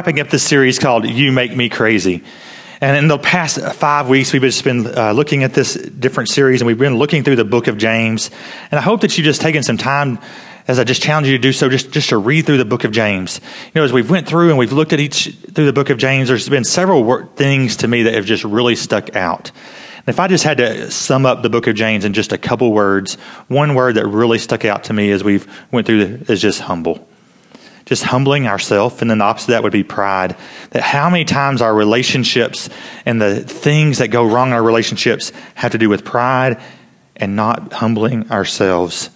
wrapping up this series called You Make Me Crazy. And in the past 5 weeks, we've just been looking at this different series, and we've been looking through the book of James. And I hope that you've just taken some time, as I just challenge you to do so, just to read through the book of James. You know, as we've went through and we've looked at through the book of James, there's been several things to me that have just really stuck out. And if I just had to sum up the book of James in just a couple words, one word that really stuck out to me as we've went through is just humble. Just humbling ourselves, and then the opposite of that would be pride. That how many times our relationships and the things that go wrong in our relationships have to do with pride and not humbling ourselves.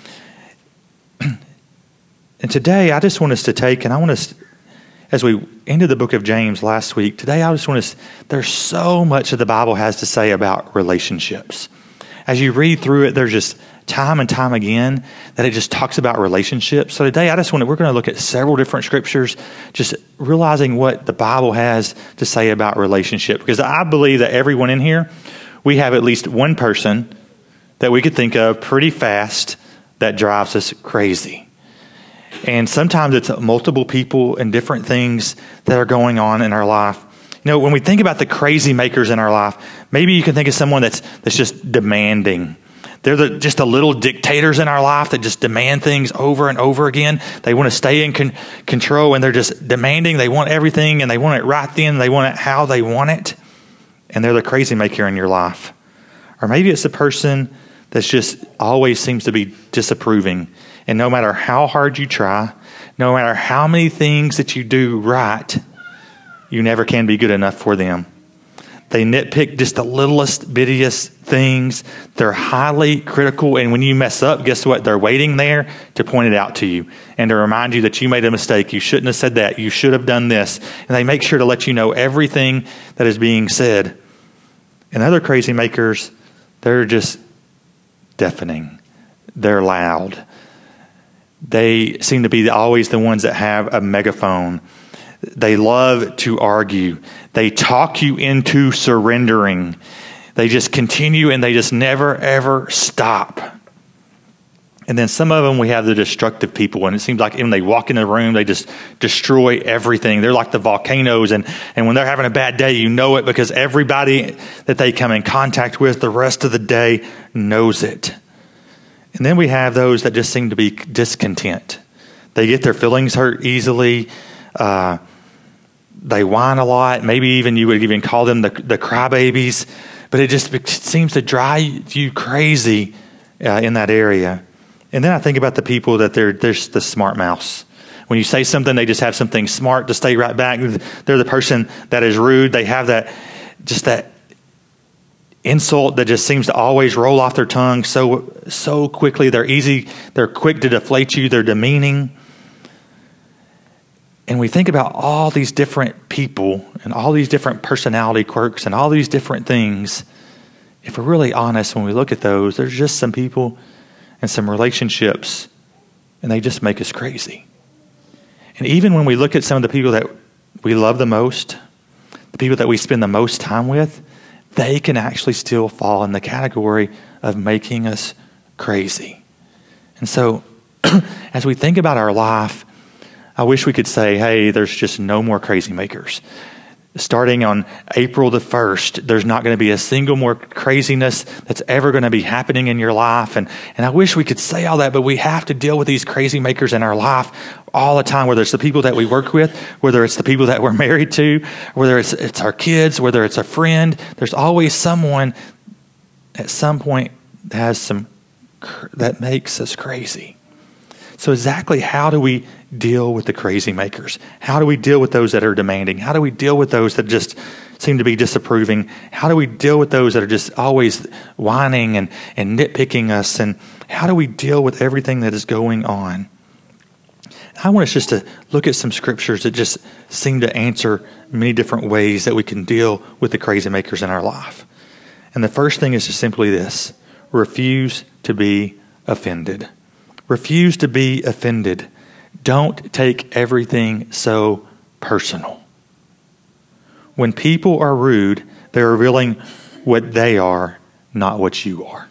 And today, I just want us to take, and I want us, as we ended the book of James last week, today I just want us, there's so much that the Bible has to say about relationships. As you read through it, there's just time and time again that it just talks about relationships. So today we're going to look at several different scriptures, just realizing what the Bible has to say about relationship. Because I believe that everyone in here, we have at least one person that we could think of pretty fast that drives us crazy. And sometimes it's multiple people and different things that are going on in our life. You know, when we think about the crazy makers in our life, maybe you can think of someone that's just demanding. They're just the little dictators in our life that just demand things over and over again. They want to stay in control, and they're just demanding. They want everything, and they want it right then. They want it how they want it. And they're the crazy maker in your life. Or maybe it's the person that's just always seems to be disapproving. And no matter how hard you try, no matter how many things that you do right, you never can be good enough for them. They nitpick just the littlest, bittiest things. They're highly critical. And when you mess up, guess what? They're waiting there to point it out to you and to remind you that you made a mistake. You shouldn't have said that. You should have done this. And they make sure to let you know everything that is being said. And other crazy makers, they're just deafening. They're loud. They seem to be always the ones that have a megaphone. They love to argue. They talk you into surrendering. They just continue, and they just never, ever stop. And then some of them, we have the destructive people. And it seems like when they walk in the room, they just destroy everything. They're like the volcanoes. And when they're having a bad day, you know it because everybody that they come in contact with the rest of the day knows it. And then we have those that just seem to be discontent. They get their feelings hurt easily. They whine a lot. Maybe even you would even call them the crybabies. But it just seems to drive you crazy in that area. And then I think about the people that they're the smart mouse. When you say something, they just have something smart to say right back. They're the person that is rude. They have that insult that just seems to always roll off their tongue so quickly. They're quick to deflate you. They're demeaning. And we think about all these different people and all these different personality quirks and all these different things. If we're really honest, when we look at those, there's just some people and some relationships, and they just make us crazy. And even when we look at some of the people that we love the most, the people that we spend the most time with, they can actually still fall in the category of making us crazy. And so as we think about our life, I wish we could say, hey, there's just no more crazy makers. Starting on April the 1st, there's not going to be a single more craziness that's ever going to be happening in your life. And I wish we could say all that, but we have to deal with these crazy makers in our life all the time, whether it's the people that we work with, whether it's the people that we're married to, whether it's our kids, whether it's a friend. There's always someone at some point that makes us crazy. So exactly how do we deal with the crazy makers? How do we deal with those that are demanding? How do we deal with those that just seem to be disapproving? How do we deal with those that are just always whining and nitpicking us? And how do we deal with everything that is going on? I want us just to look at some scriptures that just seem to answer many different ways that we can deal with the crazy makers in our life. And the first thing is just simply this: refuse to be offended. Refuse to be offended. Don't take everything so personal. When people are rude, they're revealing what they are, not what you are.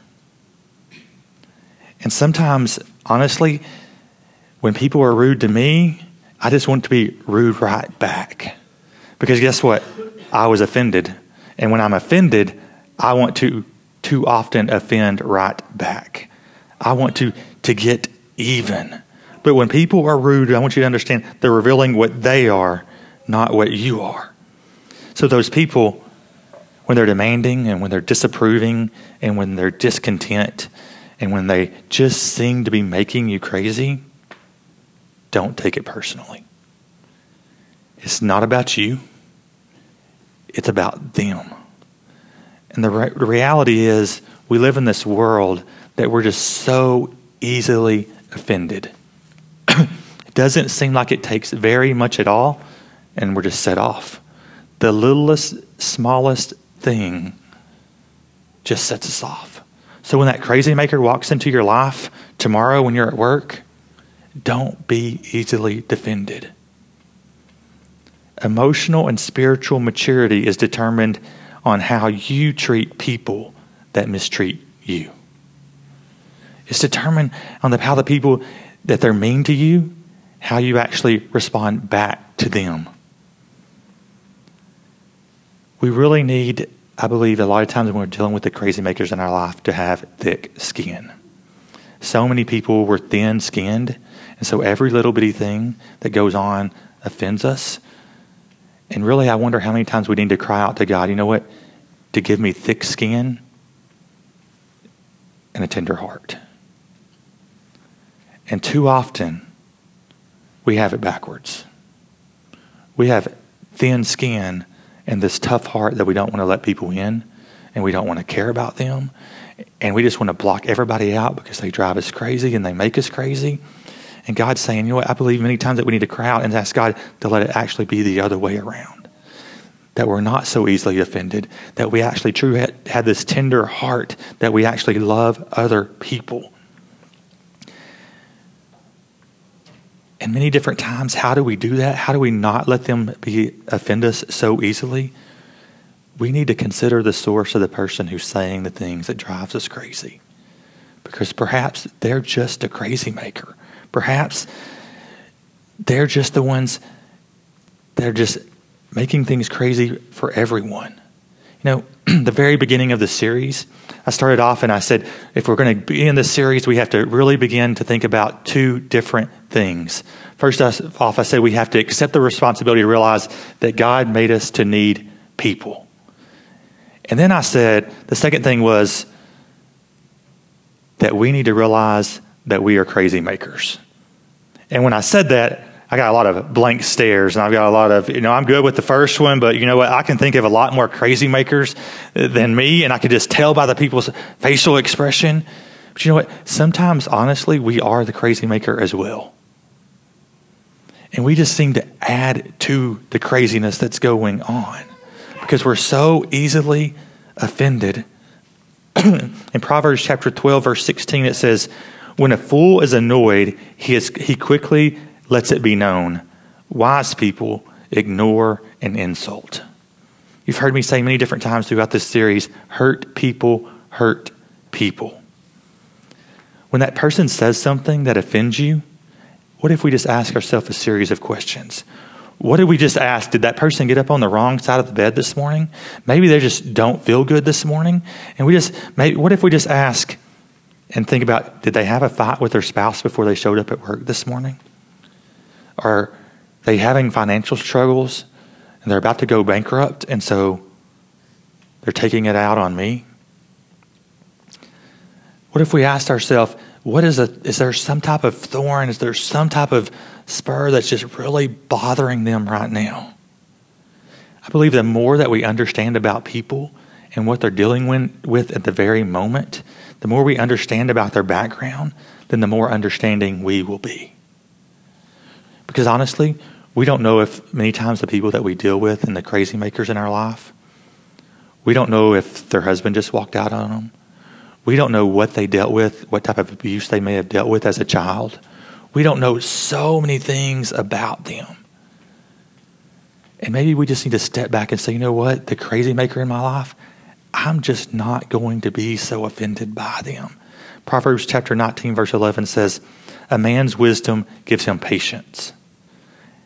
And sometimes, honestly, when people are rude to me, I just want to be rude right back. Because guess what? I was offended. And when I'm offended, I want to too often offend right back. I want to get even. But when people are rude, I want you to understand they're revealing what they are, not what you are. So those people, when they're demanding and when they're disapproving and when they're discontent and when they just seem to be making you crazy, don't take it personally. It's not about you. It's about them. And the reality is we live in this world that we're just so easily offended. It doesn't seem like it takes very much at all, and we're just set off. The littlest, smallest thing just sets us off. So when that crazy maker walks into your life tomorrow when you're at work, don't be easily defended. Emotional and spiritual maturity is determined on how you treat people that mistreat you. It's determined on how the people that they're mean to you, how you actually respond back to them. We really need, I believe, a lot of times when we're dealing with the crazy makers in our life, to have thick skin. So many people were thin-skinned, and so every little bitty thing that goes on offends us. And really, I wonder how many times we need to cry out to God, you know what, to give me thick skin and a tender heart. And too often, we have it backwards. We have thin skin and this tough heart that we don't want to let people in, and we don't want to care about them, and we just want to block everybody out because they drive us crazy and they make us crazy. And God's saying, you know what, I believe many times that we need to cry out and ask God to let it actually be the other way around. That we're not so easily offended, that we actually truly have this tender heart, that we actually love other people. And many different times, how do we do that? How do we not let them offend us so easily? We need to consider the source of the person who's saying the things that drives us crazy. Because perhaps they're just a crazy maker. Perhaps they're just the ones that are just making things crazy for everyone. You know, the very beginning of the series, I started off and I said, if we're going to be in this series, we have to really begin to think about two different things. First off, I said we have to accept the responsibility to realize that God made us to need people. And then I said, the second thing was that we need to realize that we are crazy makers. And when I said that, I got a lot of blank stares, and I've got a lot of, I'm good with the first one, but you know what? I can think of a lot more crazy makers than me, and I could just tell by the people's facial expression. But you know what? Sometimes, honestly, we are the crazy maker as well. And we just seem to add to the craziness that's going on because we're so easily offended. In Proverbs chapter 12, verse 16, it says, when a fool is annoyed, he quickly lets it be known. Wise people ignore an insult. You've heard me say many different times throughout this series, hurt people hurt people. When that person says something that offends you, what if we just ask ourselves a series of questions? What did we just ask? Did that person get up on the wrong side of the bed this morning? Maybe they just don't feel good this morning. And what if we just ask and think about, did they have a fight with their spouse before they showed up at work this morning? Are they having financial struggles and they're about to go bankrupt, and so they're taking it out on me? What if we asked ourselves, is there some type of thorn? Is there some type of spur that's just really bothering them right now? I believe the more that we understand about people and what they're dealing with at the very moment, the more we understand about their background, then the more understanding we will be. Because honestly, we don't know if many times the people that we deal with and the crazy makers in our life, we don't know if their husband just walked out on them. We don't know what they dealt with, what type of abuse they may have dealt with as a child. We don't know so many things about them. And maybe we just need to step back and say, you know what? The crazy maker in my life, I'm just not going to be so offended by them. Proverbs chapter 19, verse 11 says, a man's wisdom gives him patience,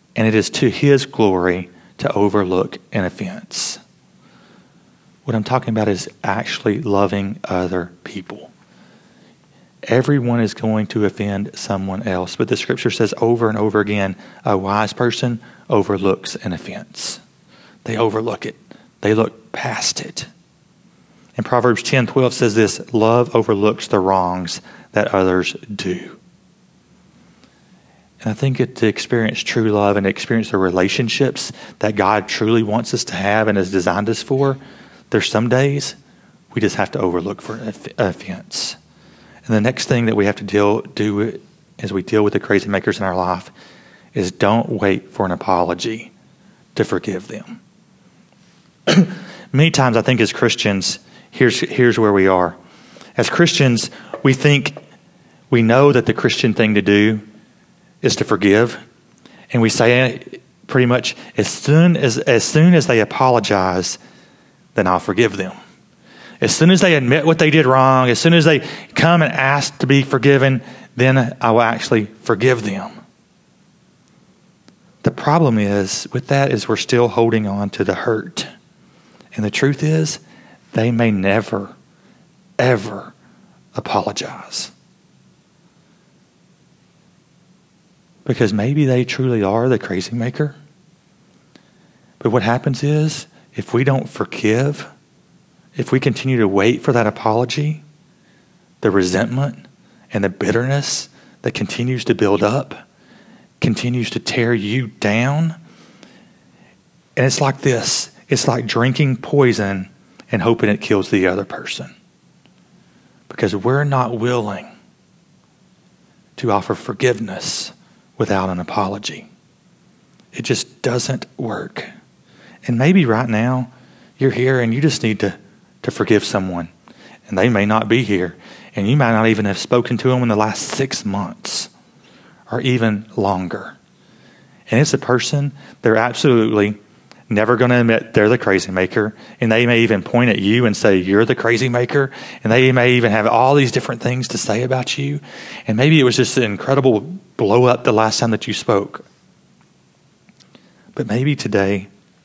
And it is to his glory to overlook an offense. What I'm talking about is actually loving other people. Everyone is going to offend someone else, but the scripture says over and over again, a wise person overlooks an offense. They overlook it. They look past it. And Proverbs 10:12 says this, love overlooks the wrongs that others do. And I think to experience true love and experience the relationships that God truly wants us to have and has designed us for, there's some days we just have to overlook for an offense. And the next thing that we have to do as we deal with the crazy makers in our life is don't wait for an apology to forgive them. Many times I think as Christians, here's where we are. As Christians, we know that the Christian thing to do is to forgive. And we say pretty much as soon as they apologize, then I'll forgive them. As soon as they admit what they did wrong, as soon as they come and ask to be forgiven, then I will actually forgive them. The problem with that is we're still holding on to the hurt. And the truth is, they may never, ever apologize. Because maybe they truly are the crazy maker. But what happens is, if we don't forgive, if we continue to wait for that apology, the resentment and the bitterness that continues to build up, continues to tear you down. And it's like this. It's like drinking poison and hoping it kills the other person. Because we're not willing to offer forgiveness without an apology. It just doesn't work. And maybe right now, you're here and you just need to forgive someone. And they may not be here. And you might not even have spoken to them in the last 6 months or even longer. And it's a person, they're absolutely never going to admit they're the crazy maker. And they may even point at you and say, you're the crazy maker. And they may even have all these different things to say about you. And maybe it was just an incredible blow up the last time that you spoke. But maybe today,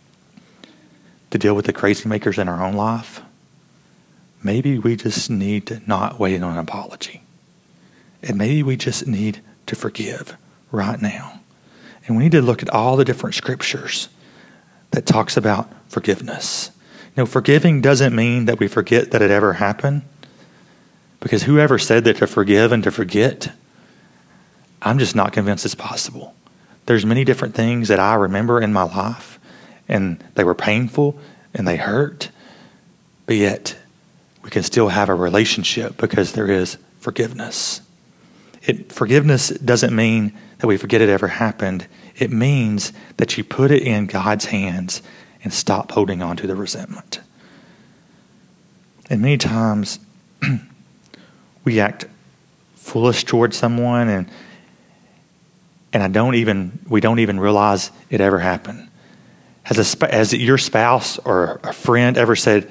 to deal with the crazy makers in our own life, maybe we just need to not wait on an apology. And maybe we just need to forgive right now. And we need to look at all the different scriptures that talks about forgiveness. Forgiving doesn't mean that we forget that it ever happened. Because whoever said that to forgive and to forget, I'm just not convinced it's possible. There's many different things that I remember in my life, and they were painful and they hurt, but yet we can still have a relationship because there is forgiveness. Forgiveness doesn't mean that we forget it ever happened. It means that you put it in God's hands and stop holding on to the resentment. And many times we act foolish towards someone and we don't even realize it ever happened. Has your spouse or a friend ever said,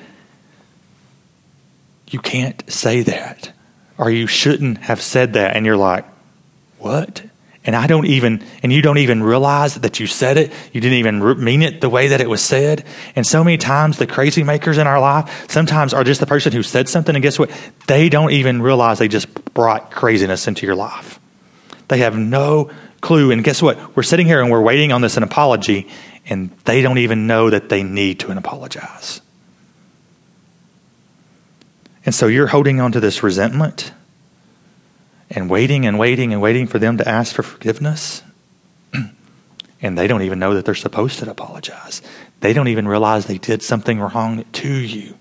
you can't say that, or you shouldn't have said that, and you're like, what? And you don't even realize that you said it. You didn't even mean it the way that it was said. And so many times the crazy makers in our life sometimes are just the person who said something, and guess what? They don't even realize they just brought craziness into your life. They have no clue. And guess what? We're sitting here and we're waiting on an apology, and they don't even know that they need to apologize. And so you're holding on to this resentment and waiting and waiting and waiting for them to ask for forgiveness. And they don't even know that they're supposed to apologize. They don't even realize they did something wrong to you.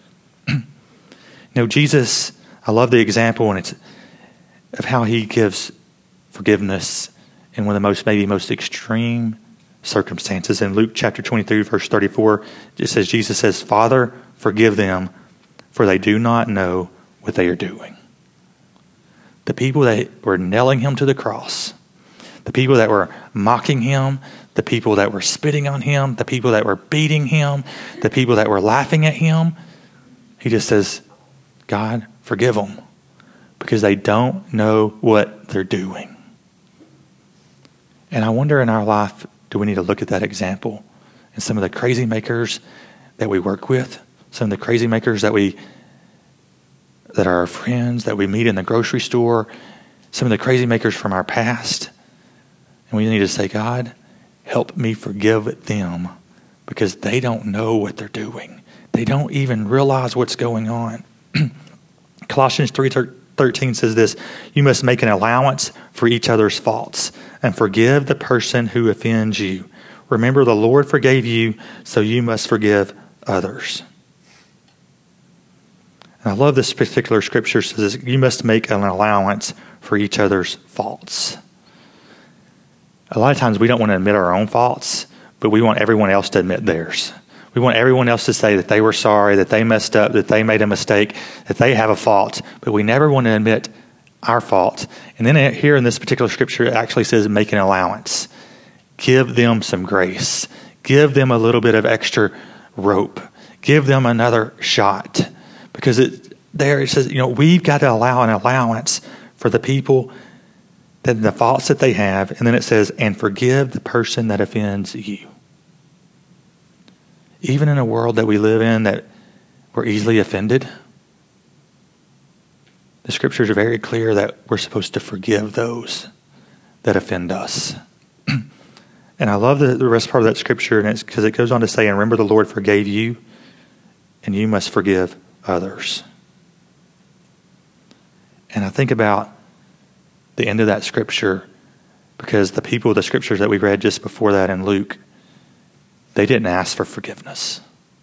Jesus, I love the example of how he gives forgiveness in one of the most extreme circumstances. In Luke chapter 23, verse 34, Jesus says, Father, forgive them, for they do not know what they are doing. The people that were nailing him to the cross, the people that were mocking him, the people that were spitting on him, the people that were beating him, the people that were laughing at him, he just says, God, forgive them, because they don't know what they're doing. And I wonder in our life, do we need to look at that example? And some of the crazy makers that we work with, some of the crazy makers that are our friends, that we meet in the grocery store, some of the crazy makers from our past. And we need to say, God, help me forgive them because they don't know what they're doing. They don't even realize what's going on. Colossians 3:13 says this, you must make an allowance for each other's faults and forgive the person who offends you. Remember, the Lord forgave you, so you must forgive others. And I love this particular scripture. It says you must make an allowance for each other's faults. A lot of times we don't want to admit our own faults, but we want everyone else to admit theirs. We want everyone else to say that they were sorry, that they messed up, that they made a mistake, that they have a fault, but we never want to admit our fault. And then here in this particular scripture, it actually says make an allowance. Give them some grace. Give them a little bit of extra rope. Give them another shot. Because it says, we've got to allow an allowance for the people, that the faults that they have. And then it says, and forgive the person that offends you. Even in a world that we live in that we're easily offended, the scriptures are very clear that we're supposed to forgive those that offend us. And I love the rest part of that scripture, and it's because it goes on to say, and remember the Lord forgave you, and you must forgive others. And I think about the end of that scripture, because the scriptures that we read just before that in Luke, they didn't ask for forgiveness.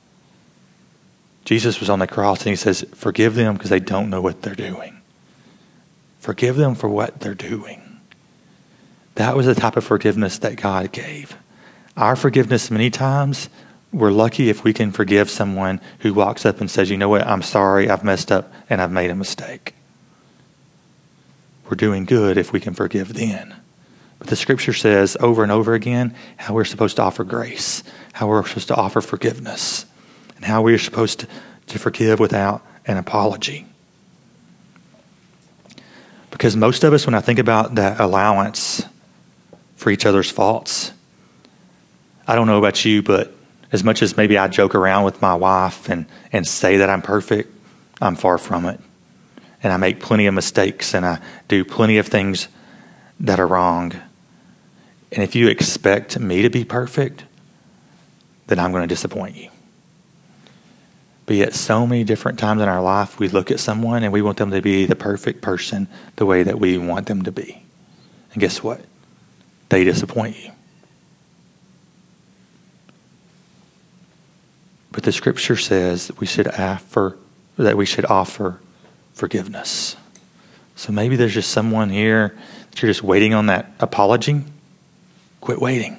Jesus was on the cross and he says, forgive them because they don't know what they're doing. Forgive them for what they're doing. That was the type of forgiveness that God gave. Our forgiveness, many times, we're lucky if we can forgive someone who walks up and says, you know what, I'm sorry, I've messed up and I've made a mistake. We're doing good if we can forgive then. But the scripture says over and over again how we're supposed to offer grace, how we're supposed to offer forgiveness, and how we're supposed to forgive without an apology. Because most of us, when I think about that allowance for each other's faults, I don't know about you, but as much as maybe I joke around with my wife and say that I'm perfect, I'm far from it. And I make plenty of mistakes and I do plenty of things that are wrong. And if you expect me to be perfect, then I'm going to disappoint you. But yet so many different times in our life, we look at someone and we want them to be the perfect person the way that we want them to be. And guess what? They disappoint you. But the scripture says that we should offer forgiveness. So maybe there's just someone here that you're just waiting on that apology. Quit waiting.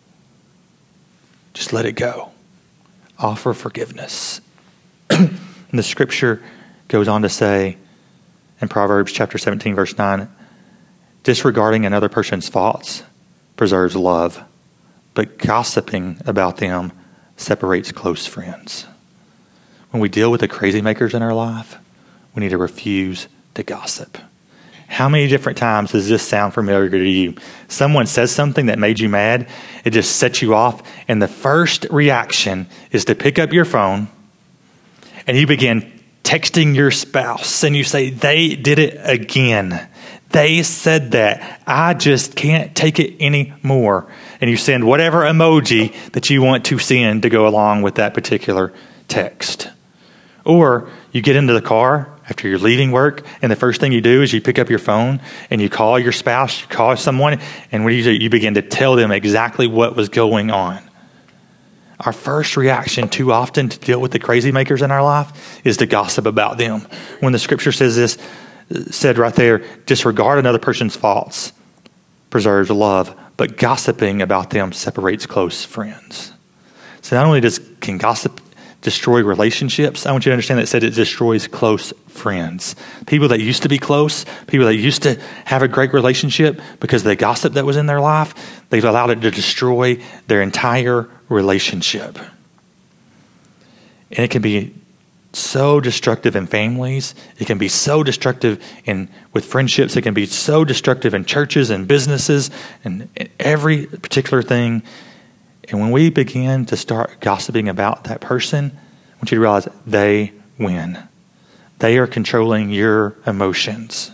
Just let it go. Offer forgiveness. And the scripture goes on to say in Proverbs chapter 17, verse 9, disregarding another person's faults preserves love, but gossiping about them separates close friends. When we deal with the crazy makers in our life, we need to refuse to gossip. How many different times does this sound familiar to you? Someone says something that made you mad, it just sets you off, and the first reaction is to pick up your phone and you begin texting your spouse and you say, they did it again. They said that. I just can't take it anymore. And you send whatever emoji that you want to send to go along with that particular text. Or you get into the car after you're leaving work, and the first thing you do is you pick up your phone and you call your spouse, you call someone, and what do? You begin to tell them exactly what was going on. Our first reaction too often to deal with the crazy makers in our life is to gossip about them. When the scripture says this, said right there, disregard another person's faults preserves love, but gossiping about them separates close friends. So not only can gossip destroy relationships, I want you to understand that it said it destroys close friends. People that used to be close, people that used to have a great relationship, because of the gossip that was in their life, they've allowed it to destroy their entire relationship. And it can be so destructive in families. It can be so destructive with friendships. It can be so destructive in churches and businesses and every particular thing. And when we begin to start gossiping about that person, I want you to realize they win. They are controlling your emotions.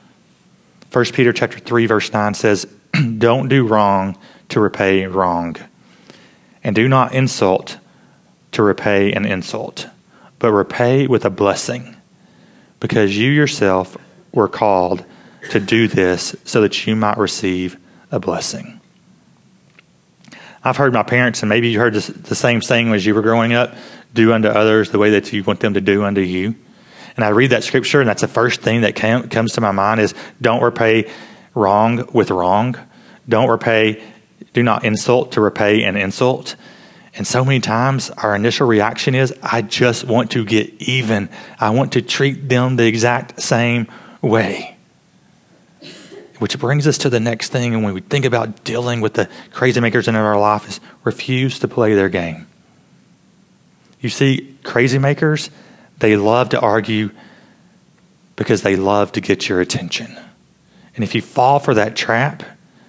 1 Peter chapter 3, verse 9 says, don't do wrong to repay wrong, and do not insult to repay an insult, but repay with a blessing, because you yourself were called to do this so that you might receive a blessing. I've heard my parents, and maybe you heard the same saying as you were growing up, do unto others the way that you want them to do unto you. And I read that scripture, and that's the first thing that comes to my mind is don't repay wrong with wrong. Do not insult to repay an insult. And so many times our initial reaction is, I just want to get even. I want to treat them the exact same way. Which brings us to the next thing, and when we think about dealing with the crazy makers in our life, is refuse to play their game. You see, crazy makers, they love to argue because they love to get your attention. And if you fall for that trap,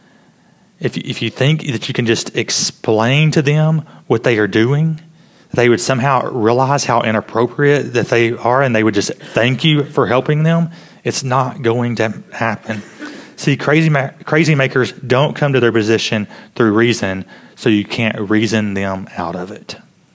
if you think that you can just explain to them what they are doing, they would somehow realize how inappropriate that they are, and they would just thank you for helping them, it's not going to happen. See, crazy makers don't come to their position through reason, so you can't reason them out of it.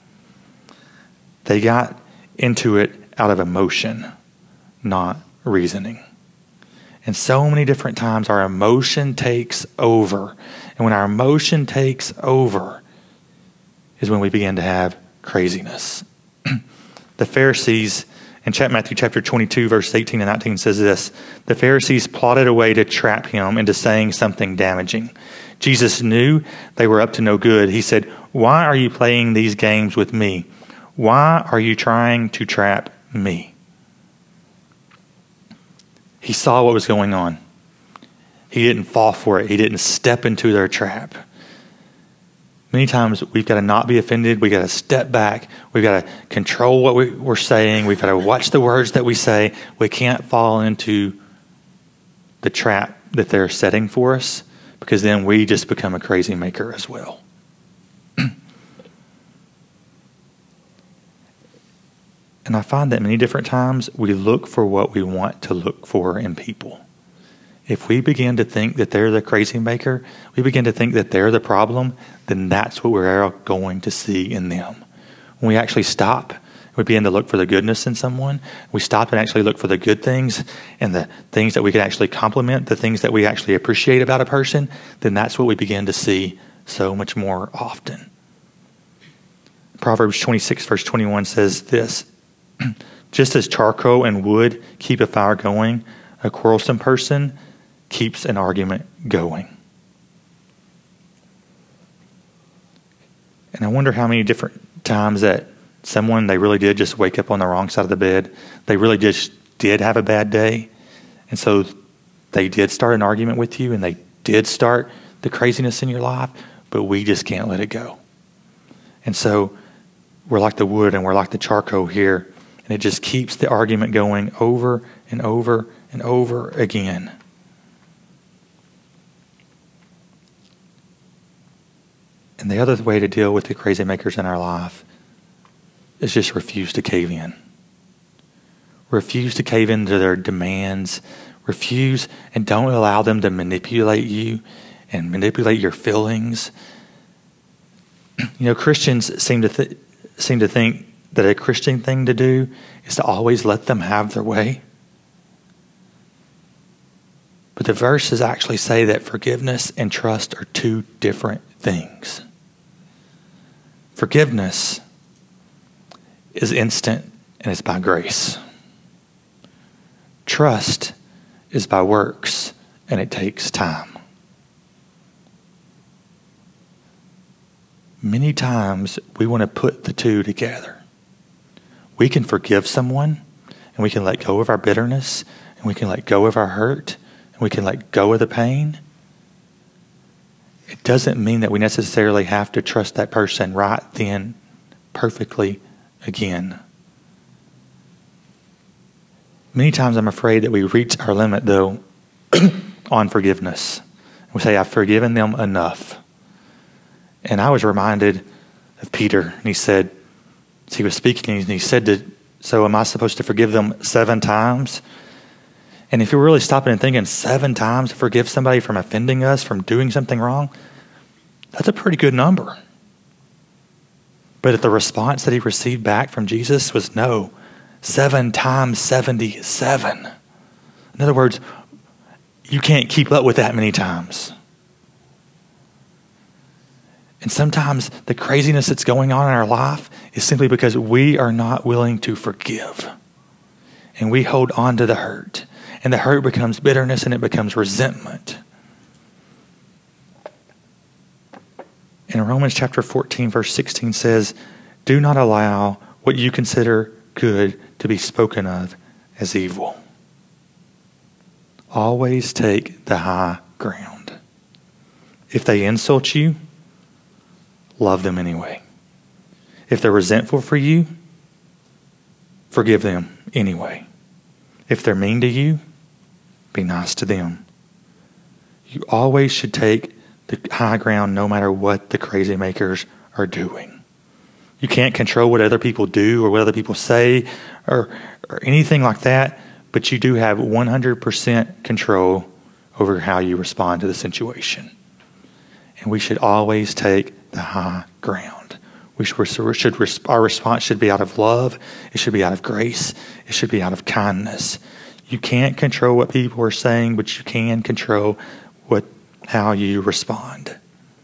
They got into it out of emotion, not reasoning. And so many different times our emotion takes over. And when our emotion takes over is when we begin to have craziness. The Pharisees, in Matthew chapter 22, verse 18 and 19 says this, the Pharisees plotted a way to trap him into saying something damaging. Jesus knew they were up to no good. He said, why are you playing these games with me? Why are you trying to trap me? He saw what was going on. He didn't fall for it. He didn't step into their trap. Many times we've got to not be offended. We've got to step back. We've got to control what we're saying. We've got to watch the words that we say. We can't fall into the trap that they're setting for us, because then we just become a crazy maker as well. And I find that many different times we look for what we want to look for in people. If we begin to think that they're the crazy maker, we begin to think that they're the problem, then that's what we're going to see in them. When we actually stop, we begin to look for the goodness in someone. We stop and actually look for the good things and the things that we can actually compliment, the things that we actually appreciate about a person, then that's what we begin to see so much more often. Proverbs 26, verse 21 says this, just as charcoal and wood keep a fire going, a quarrelsome person keeps an argument going. And I wonder how many different times that someone, they really did just wake up on the wrong side of the bed. They really just did have a bad day. And so they did start an argument with you, and they did start the craziness in your life, but we just can't let it go. And so we're like the wood and we're like the charcoal here. And it just keeps the argument going over and over and over again. And the other way to deal with the crazy makers in our life is just refuse to cave in. Refuse to cave into their demands. Refuse and don't allow them to manipulate you and manipulate your feelings. You know, Christians seem to think that a Christian thing to do is to always let them have their way. But the verses actually say that forgiveness and trust are two different things. Forgiveness is instant and it's by grace. Trust is by works and it takes time. Many times we want to put the two together. We can forgive someone, and we can let go of our bitterness, and we can let go of our hurt, and we can let go of the pain. It doesn't mean that we necessarily have to trust that person right then perfectly again. Many times I'm afraid that we reach our limit, though, on forgiveness. We say, I've forgiven them enough. And I was reminded of Peter, and he said, as he was speaking, and he said, so am I supposed to forgive them 7 times? And if you're really stopping and thinking 7 times to forgive somebody from offending us, from doing something wrong, that's a pretty good number. But the response that he received back from Jesus was no, 7 times 77. In other words, you can't keep up with that many times. And sometimes the craziness that's going on in our life is simply because we are not willing to forgive. And we hold on to the hurt. And the hurt becomes bitterness and it becomes resentment. In Romans chapter 14, verse 16 says, do not allow what you consider good to be spoken of as evil. Always take the high ground. If they insult you, love them anyway. If they're resentful for you, forgive them anyway. If they're mean to you, be nice to them. You always should take the high ground no matter what the crazy makers are doing. You can't control what other people do or what other people say or anything like that, but you do have 100% control over how you respond to the situation. And we should always take the high ground. Our response should be out of love. It should be out of grace. It should be out of kindness. You can't control what people are saying, but you can control how you respond.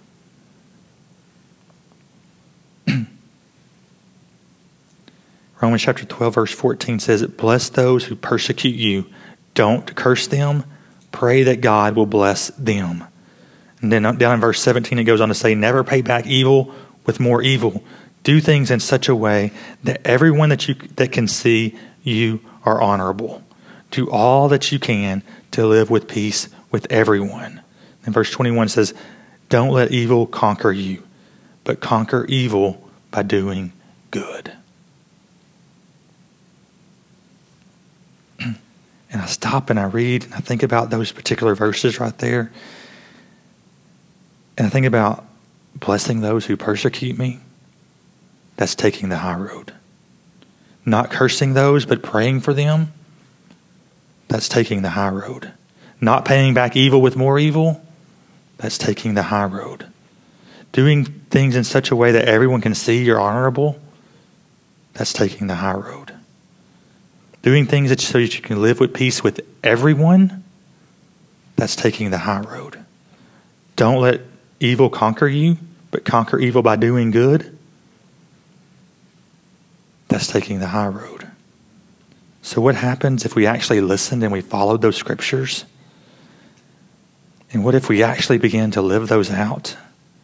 Romans chapter 12, verse 14 says, bless those who persecute you. Don't curse them. Pray that God will bless them. And then down in verse 17, it goes on to say, never pay back evil with more evil. Do things in such a way that everyone that can see you are honorable. Do all that you can to live with peace with everyone. And verse 21 says, don't let evil conquer you, but conquer evil by doing good. And I stop and I read and I think about those particular verses right there. And I think about blessing those who persecute me. That's taking the high road. Not cursing those, but praying for them. That's taking the high road. Not paying back evil with more evil. That's taking the high road. Doing things in such a way that everyone can see you're honorable. That's taking the high road. Doing things so that you can live with peace with everyone. That's taking the high road. Don't let evil conquer you, but conquer evil by doing good. That's taking the high road. So what happens if we actually listened and we followed those scriptures? And what if we actually began to live those out?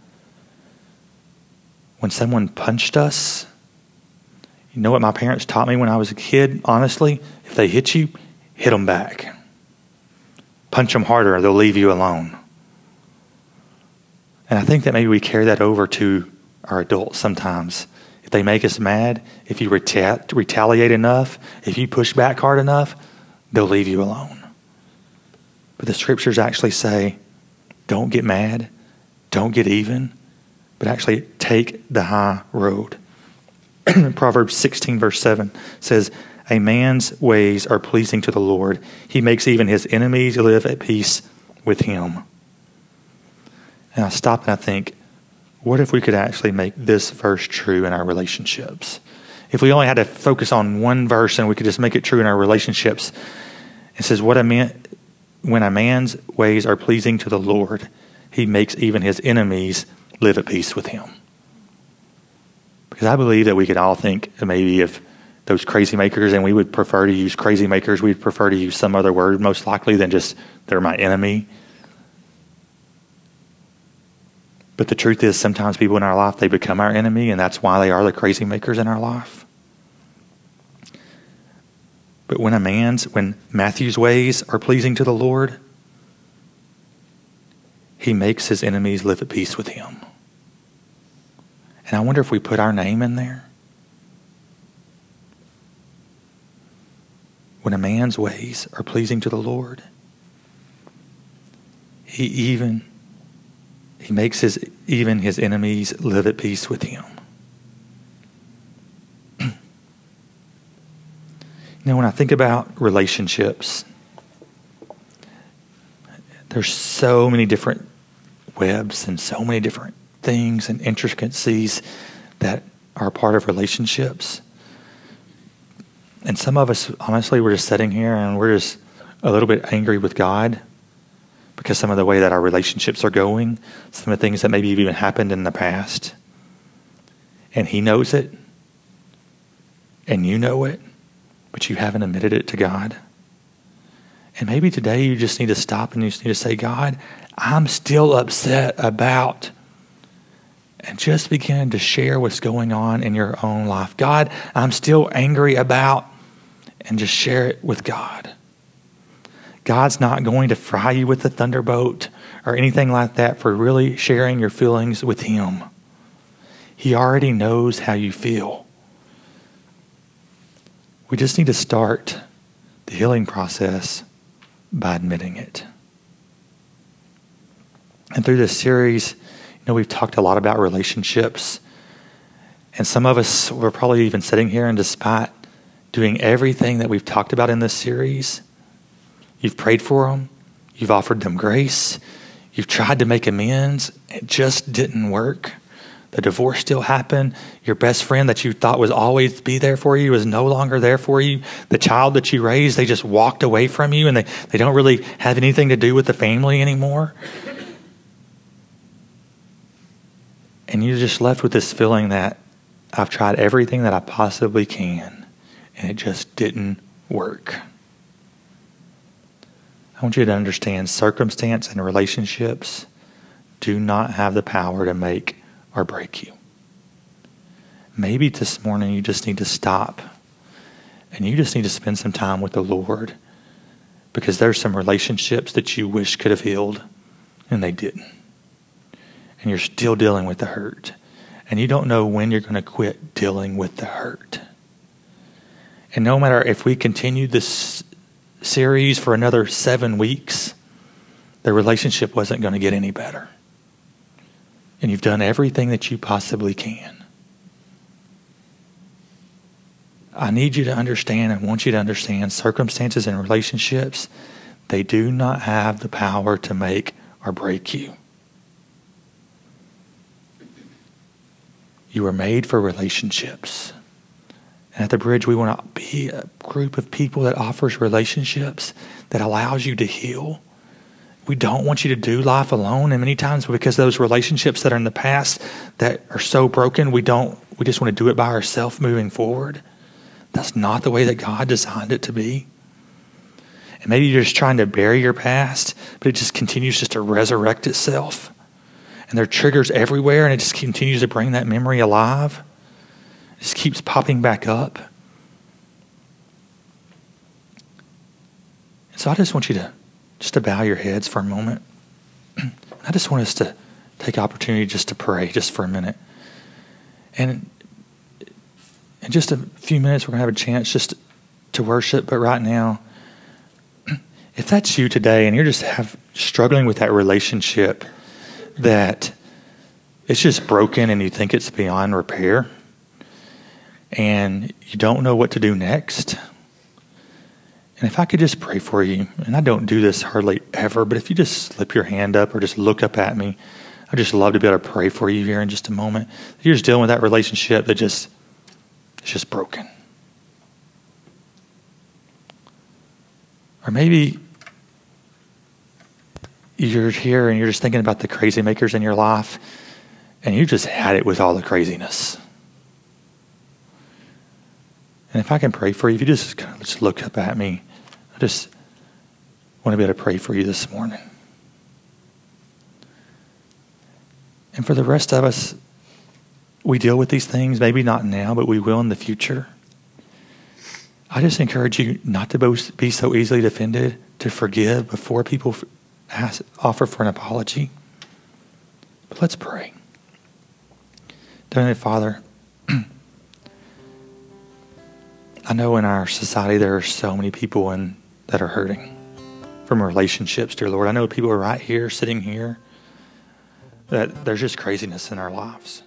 When someone punched us, you know what my parents taught me when I was a kid? Honestly, if they hit you, hit them back. Punch them harder or they'll leave you alone. And I think that maybe we carry that over to our adults sometimes. If they make us mad, if you retaliate enough, if you push back hard enough, they'll leave you alone. But the scriptures actually say, don't get mad, don't get even, but actually take the high road. Proverbs 16 verse 7 says, a man's ways are pleasing to the Lord. He makes even his enemies live at peace with him. And I stop and I think, what if we could actually make this verse true in our relationships? If we only had to focus on one verse and we could just make it true in our relationships. It says, when a man's ways are pleasing to the Lord, he makes even his enemies live at peace with him. Because I believe that we could all think maybe of those crazy makers, and we would prefer to use crazy makers. We'd prefer to use some other word most likely than just they're my enemy. But the truth is sometimes people in our life, they become our enemy, and that's why they are the crazy makers in our life. But when Matthew's ways are pleasing to the Lord, he makes his enemies live at peace with him. And I wonder if we put our name in there. when a man's ways are pleasing to the Lord, he makes even his enemies live at peace with him. When I think about relationships, there's so many different webs and so many different things and intricacies that are part of relationships. And some of us, honestly, we're just sitting here and we're just a little bit angry with God because some of the way that our relationships are going, some of the things that maybe even happened in the past. And he knows it, and you know it, but you haven't admitted it to God. And maybe today you just need to stop and you just need to say, God, I'm still upset about, and just begin to share what's going on in your own life. God, I'm still angry about, and just share it with God. God's not going to fry you with a thunderbolt or anything like that for really sharing your feelings with him. He already knows how you feel. We just need to start the healing process by admitting it. And through this series, we've talked a lot about relationships. And some of us were probably even sitting here, and despite doing everything that we've talked about in this series, you've prayed for them, you've offered them grace, you've tried to make amends, it just didn't work. The divorce still happened. Your best friend that you thought was always be there for you is no longer there for you. The child that you raised, they just walked away from you, and they don't really have anything to do with the family anymore. And you're just left with this feeling that I've tried everything that I possibly can, and it just didn't work. I want you to understand circumstance and relationships do not have the power to make or break you. Maybe this morning you just need to stop and you just need to spend some time with the Lord, because there's some relationships that you wish could have healed and they didn't. And you're still dealing with the hurt. And you don't know when you're going to quit dealing with the hurt. And no matter if we continue this series for another 7 weeks, the relationship wasn't going to get any better. And you've done everything that you possibly can. I need you to understand, I want you to understand, circumstances and relationships, they do not have the power to make or break you. You were made for relationships. And at the Bridge, we want to be a group of people that offers relationships, that allows you to heal. We don't want you to do life alone. And many times, because those relationships that are in the past that are so broken, we just want to do it by ourselves moving forward. That's not the way that God designed it to be. And maybe you're just trying to bury your past, but it just continues just to resurrect itself. And there are triggers everywhere, and it just continues to bring that memory alive. It just keeps popping back up. And so I just want you to bow your heads for a moment. I just want us to take opportunity just to pray just for a minute. And in just a few minutes, we're going to have a chance just to worship. But right now, if that's you today and you're just struggling with that relationship, that it's just broken and you think it's beyond repair, and you don't know what to do next. And if I could just pray for you, and I don't do this hardly ever, but if you just slip your hand up or just look up at me, I'd just love to be able to pray for you here in just a moment. You're just dealing with that relationship that it's just broken. Or maybe you're here and you're just thinking about the crazy makers in your life, and you just had it with all the craziness. And if I can pray for you, if you just kind of just look up at me, I just want to be able to pray for you this morning. And for the rest of us, we deal with these things, maybe not now, but we will in the future. I just encourage you not to be so easily offended, to forgive before people offer for an apology. But let's pray. Heavenly Father, I know in our society there are so many people that are hurting from relationships, dear Lord. I know people are right here, sitting here, that there's just craziness in our lives.